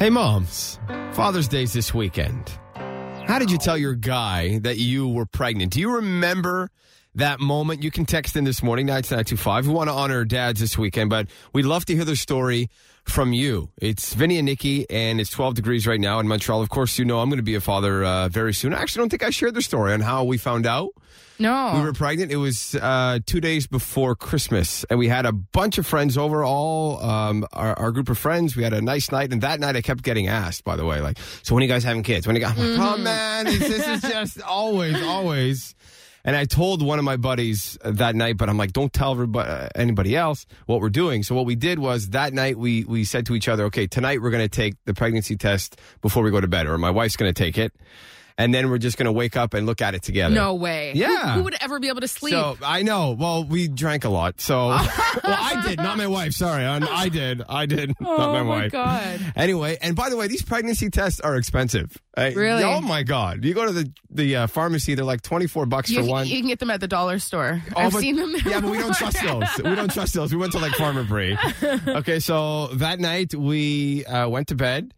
Hey, moms. Father's Day's this weekend. How did you tell your guy that you were pregnant? Do you remember that moment? You can text in this morning, 92925. We want to honor dads this weekend, but we'd love to hear their story from you. It's Vinny and Nikki, and it's 12 degrees right now in Montreal. Of course, you know I'm going to be a father very soon. I actually don't think I shared the story on how we found out. No. We were pregnant. It was 2 days before Christmas, and we had a bunch of friends over, all our group of friends. We had a nice night, and that night I kept getting asked, by the way, like, so when are you guys having kids? When are you guys? I'm like, oh, man, this is just always. And I told one of my buddies that night, but I'm like, don't tell anybody else what we're doing. So what we did was that night we said to each other, okay, tonight we're going to take the pregnancy test before we go to bed, or my wife's going to take it. And then we're just going to wake up and look at it together. No way. Yeah. Who would ever be able to sleep? So I know. Well, we drank a lot. So, well, I did, not my wife. Sorry, I did, not my wife. Oh my God. Anyway, and by the way, these pregnancy tests are expensive. Really? Oh my God! You go to the pharmacy, they're like $24 for one. You can get them at the dollar store. I've seen them there. Yeah, but we don't trust those. We don't trust those. We went to like Farmer Brie. Okay, so that night we went to bed.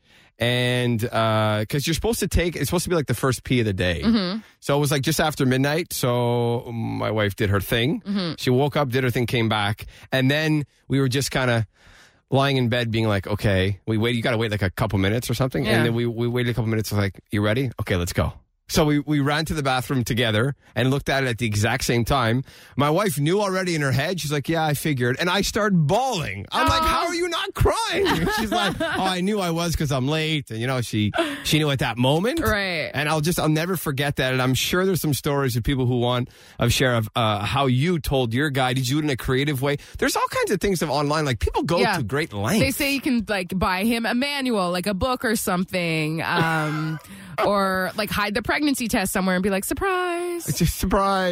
And because it's supposed to be like the first pee of the day. Mm-hmm. So it was like just after midnight. So my wife did her thing. Mm-hmm. She woke up, did her thing, came back. And then we were just kind of lying in bed being like, okay, you got to wait like a couple minutes or something. Yeah. And then we waited a couple minutes. Like, you ready? Okay, let's go. So we ran to the bathroom together and looked at it at the exact same time. My wife knew already in her head. She's like, yeah, I figured. And I started bawling. I'm like, how are you not crying? She's like, oh, I knew I was because I'm late. And, you know, she knew at that moment. Right. And I'll never forget that. And I'm sure there's some stories of people who want to share of how you told your guy. Did you do it in a creative way? There's all kinds of things online. Like, people go to great lengths. They say you can, like, buy him a manual, like a book or something. Or like hide the pregnancy test somewhere and be like, surprise. It's a surprise.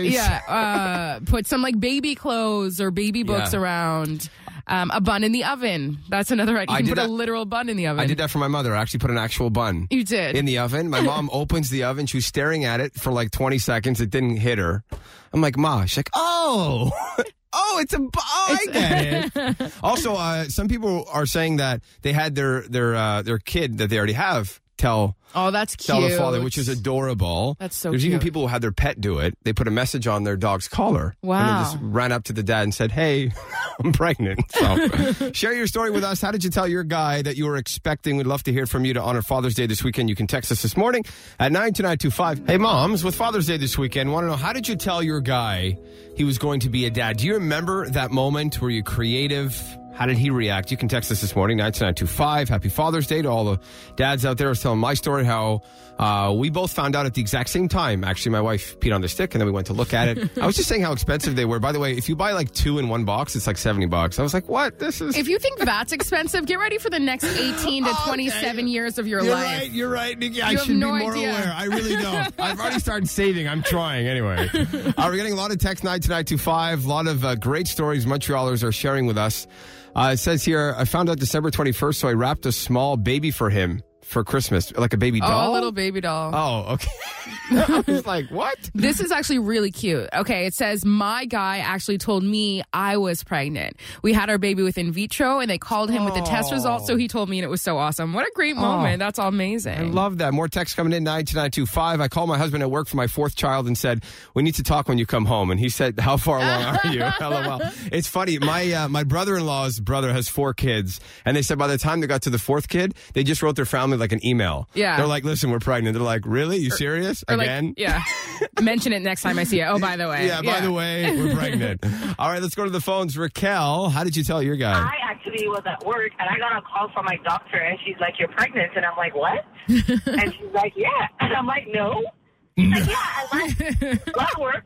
Yeah. Put some like baby clothes or baby books around. A bun in the oven. That's another idea. You can put a literal bun in the oven. I did that for my mother. I actually put an actual bun. You did? In the oven. My mom opens the oven. She was staring at it for like 20 seconds. It didn't hit her. I'm like, Ma. She's like, oh. Oh, I get it. Also, some people are saying that they had their kid that they already have tell that's cute. the father, which is adorable. That's so There's cute. even people who had their pet do it. They put a message on their dog's collar. Wow. And they just ran up to the dad and said, hey, I'm pregnant. So share your story with us. How did you tell your guy that you were expecting? We'd love to hear from you to honor Father's Day this weekend. You can text us this morning at 92925. Hey, moms, with Father's Day this weekend, want to know, how did you tell your guy he was going to be a dad? Do you remember that moment? Were you creative? How did he react? You can text us this morning, 92925. Happy Father's Day to all the dads out there. I was telling my story how we both found out at the exact same time. Actually, my wife peed on the stick, and then we went to look at it. I was just saying how expensive they were. By the way, if you buy like 2 in one box, it's like $70. I was like, what? This is... If you think that's expensive, get ready for the next 18 to 27 years of your life. You're right, Nikki. I should be more aware. I really don't. I've already started saving. I'm trying anyway. We're getting a lot of text 92925. A lot of great stories Montrealers are sharing with us. It says here, I found out December 21st, so I wrapped a small baby for him for Christmas, like a baby doll. Oh, a little baby doll. Oh, okay. I was like, what? This is actually really cute. Okay, it says, my guy actually told me I was pregnant. We had our baby with in vitro, and they called him with the test results, so he told me, and it was so awesome. What a great moment. That's amazing. I love that. More text coming in, 92925. I called my husband at work for my 4th child and said, we need to talk when you come home. And he said, how far along are you? LOL. It's funny. My brother-in-law's brother has 4 kids, and they said by the time they got to the 4th kid, they just wrote their family like an email. Yeah. They're like, listen, we're pregnant. They're like, really? You serious? Again? Like, yeah. Mention it next time I see it. Oh, by the way. Yeah, by the way, we're pregnant. All right, let's go to the phones. Raquel, how did you tell your guy? I actually was at work, and I got a call from my doctor, and she's like, you're pregnant. And I'm like, what? And she's like, yeah. And I'm like, no. She's like, yeah, I blood work.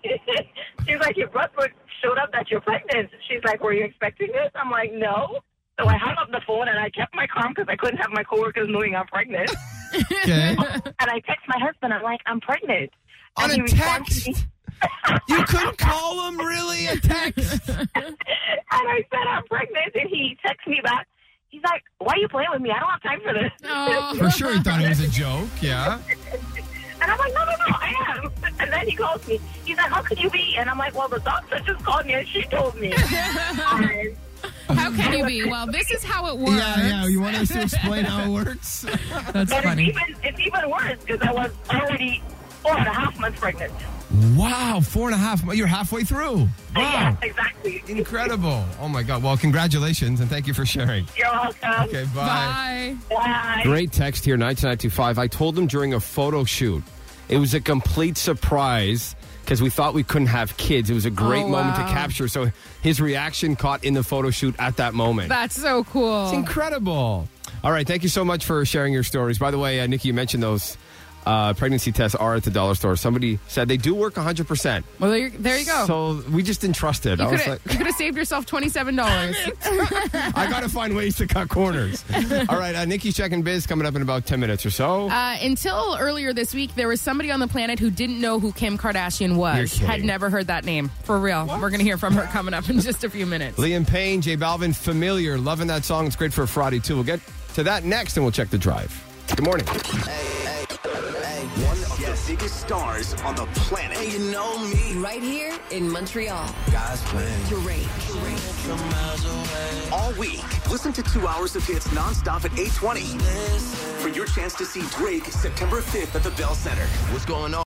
She's like, your blood work showed up that you're pregnant. She's like, were you expecting this? I'm like, no. So I hung up the phone, and I kept my calm because I couldn't have my coworkers knowing I'm pregnant. Okay. And I text my husband. I'm like, I'm pregnant. On a text? You couldn't call him, really? A text? And I said, I'm pregnant. And he texts me back. He's like, why are you playing with me? I don't have time for this. Oh. For sure he thought it was a joke, yeah. And I'm like, no, I am. And then he calls me. He's like, how could you be? And I'm like, well, the doctor just called me and she told me. How can you be? Well, this is how it works. Yeah. You want us to explain how it works? That's But funny. it's even worse because I was already 4.5 months pregnant. Wow, 4.5. You're halfway through. Wow. Yeah, exactly. Incredible. Oh, my God. Well, congratulations, and thank you for sharing. You're welcome. Okay, bye. Bye. Bye. Great text here, 92925. I told him during a photo shoot. It was a complete surprise because we thought we couldn't have kids. It was a great moment to wow. capture. So his reaction caught in the photo shoot at that moment. That's so cool. It's incredible. All right. Thank you so much for sharing your stories. By the way, Nikki, you mentioned those pregnancy tests are at the dollar store. Somebody said they do work 100%. Well, there you go. So we just didn't trust it. You I was like, could have saved yourself $27. I got to find ways to cut corners. All right. Nikki's Checking Biz coming up in about 10 minutes or so. Until earlier this week, there was somebody on the planet who didn't know who Kim Kardashian was. You're kidding. Had never heard that name. For real. We're going to hear from her coming up in just a few minutes. Liam Payne, J Balvin, Familiar. Loving that song. It's great for a Friday, too. We'll get to that next, and we'll check the drive. Good morning. One of the biggest stars on the planet. Hey, you know me. Right here in Montreal. God's plan. Drake. All week, listen to 2 hours of hits nonstop at 8:20 for your chance to see Drake September 5th at the Bell Center. What's going on?